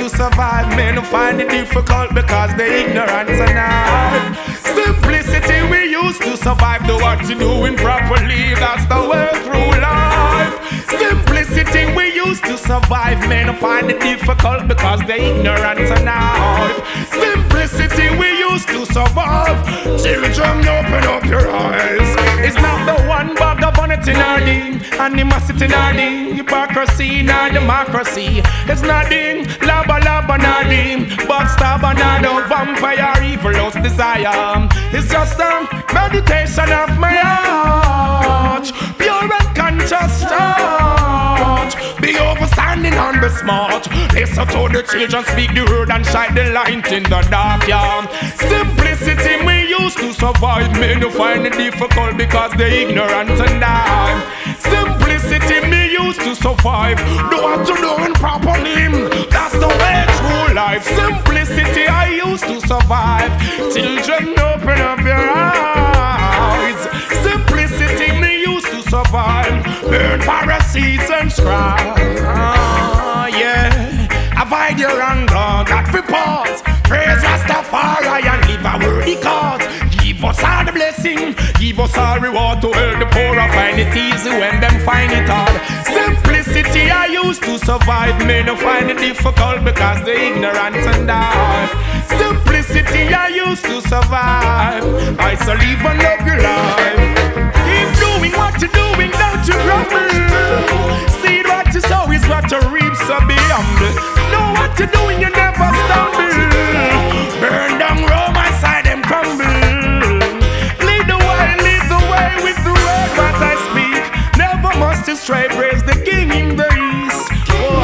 survive. Men find it difficult because they ignorance and art. Simplicity we used to survive. Do what you doing properly, that's the way through life. Simplicity we used to survive. Men find it difficult because they ignorance and art. Simplicity we used to survive. Children, open up your eyes. It's not the one bag of vanity nor the animosity nor the hypocrisy nor democracy. It's nothing laba laba nor the backstabber nor the vampire evil desire. It's just a meditation of my heart, pure and conscious thought. Be overstanding and be smart. Listen to the children speak the word and shine the light in the dark, yeah. Simplicity we used to survive. Men who find it difficult because they ignorant and die. Simplicity me used to survive. Do what you doing properly, that's the way through life. Simplicity I used to survive. Children, open up your eyes. Simplicity me used to survive. Burn Pharisees and scribes. Yeah. Avoid your anger, that report. Praise Rastafari and live a worthy cause. Give us all the blessing, give us all reward. To help the poor find it easy when them find it hard. Simplicity I used to survive. Men who find it difficult because they ignorant and die. Simplicity I used to survive. I shall live and love your life. Keep doing what you're doing, don't you grumble. See what you sow is what you reap, so be humble. Know what you're doing, you never stumble. Burn down Rome, I side them crumble. Lead the way with the word what I speak. Never must you stray, praise the King in the east. Oh,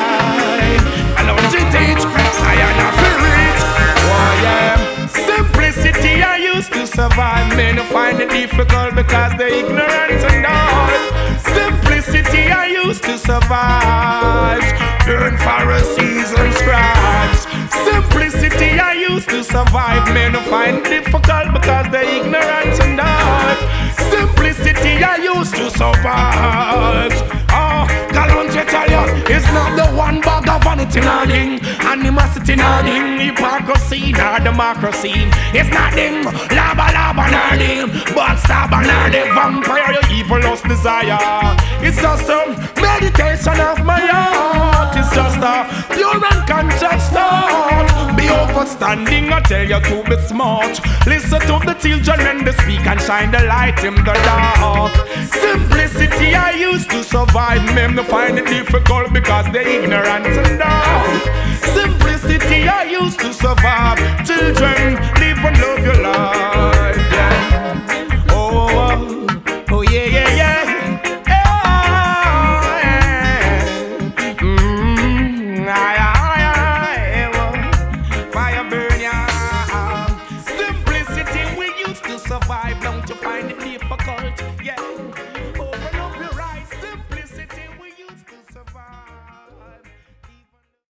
I love you teach, I am not rich. Oh, yeah. Simplicity I used to survive. Men who find it difficult because they ignorant and all. Simplicity I used to survive. Burn Pharisees and scribes. Simplicity I used to survive. Men who find it difficult because they ignorant and all. Simplicity I used to survive. Oh, Galante tell you, it's not the one bag of vanity nothing, animosity nothing, hypocrisy nor democracy. It's nothing laba laba nothing, backstabber nor the vampire your evil lust desire. It's just a meditation of my heart. It's just a pure and conscious thought. Be overstanding, I tell you to be smart. Listen to the children when they speak and shine the light in the dark. Simplicity I used to survive. Men to find it difficult because they ignorant and dark. Simplicity I used to survive.